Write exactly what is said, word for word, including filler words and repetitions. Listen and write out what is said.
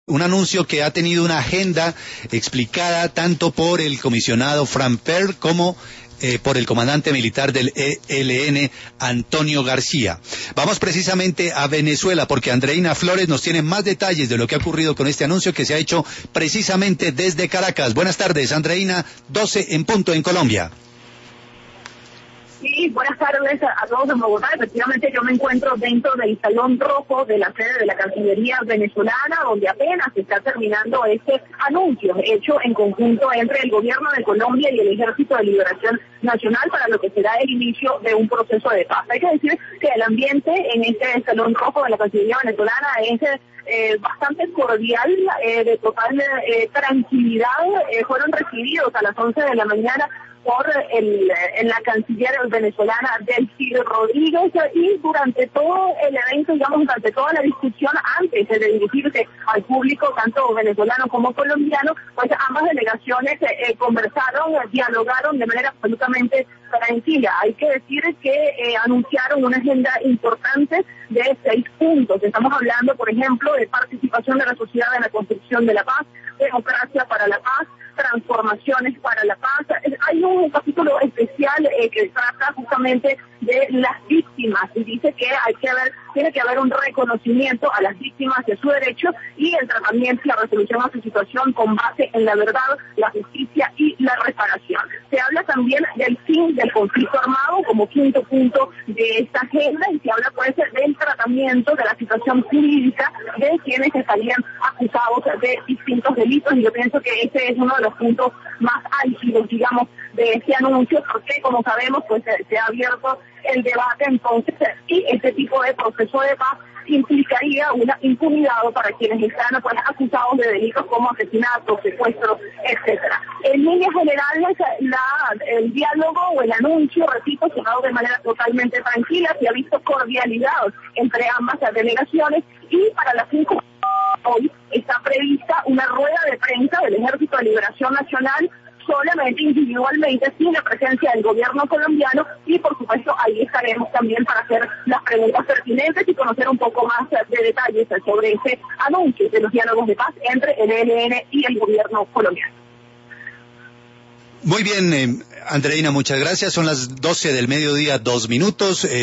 Un anuncio que ha tenido una agenda explicada tanto por el comisionado Frank Perl como eh, por el comandante militar del E L N, Antonio García. Vamos precisamente a Venezuela porque Andreina Flores nos tiene más detalles de lo que ha ocurrido con este anuncio que se ha hecho precisamente desde Caracas. Buenas tardes, Andreina, doce en punto en Colombia. Sí, buenas tardes a todos en Bogotá. Efectivamente, yo me encuentro dentro del Salón Rojo de la sede de la Cancillería venezolana, donde apenas se está terminando este anuncio hecho en conjunto entre el gobierno de Colombia y el Ejército de Liberación Nacional para lo que será el inicio de un proceso de paz. Hay que decir que el ambiente en este Salón Rojo de la Cancillería venezolana es Eh, bastante cordial, eh, de total eh, tranquilidad. Eh, fueron recibidos a las once de la mañana por el, en la canciller venezolana Delcy Rodríguez, y durante todo el evento, digamos, durante toda la discusión, antes de dirigirse al público, tanto venezolano como colombiano, pues ambas delegaciones eh, conversaron, dialogaron de manera absolutamente tranquila. Hay que decir que eh, anunciaron una agenda importante de seis puntos. Estamos hablando, por ejemplo, de participación de la sociedad en la construcción de la paz, democracia para la paz, transformaciones para la paz. Hay un capítulo especial eh, que trata justamente de las víctimas y dice que hay que haber, tiene que haber un reconocimiento a las víctimas de su derecho y el tratamiento y la resolución a su situación con base en la verdad, la justicia y la reparación. Se habla también del fin del conflicto armado como quinto punto de esta agenda, y se habla pues del tratamiento de la situación jurídica de quienes estarían acusados de distintos delitos, y yo pienso que ese es uno de los puntos más álgidos, digamos, de este anuncio, porque como sabemos pues se, se ha abierto el debate entonces, y este tipo de proceso de paz implicaría una impunidad para quienes están pues acusados de delitos como asesinatos, secuestros, etcétera. En líneas generales, la, el diálogo o el anuncio, repito, se ha dado de manera totalmente tranquila, se ha visto cordialidad entre ambas delegaciones, y para las cinco hoy está prevista una rueda de prensa del Ejército de Liberación Nacional, solamente individualmente, sin la presencia del gobierno colombiano, y por supuesto ahí estaremos también para hacer las preguntas pertinentes y conocer un poco más de detalles sobre ese anuncio de los diálogos de paz entre el E L N y el gobierno colombiano. Muy bien, eh, Andreina, muchas gracias. Son las doce del mediodía, dos minutos. Eh...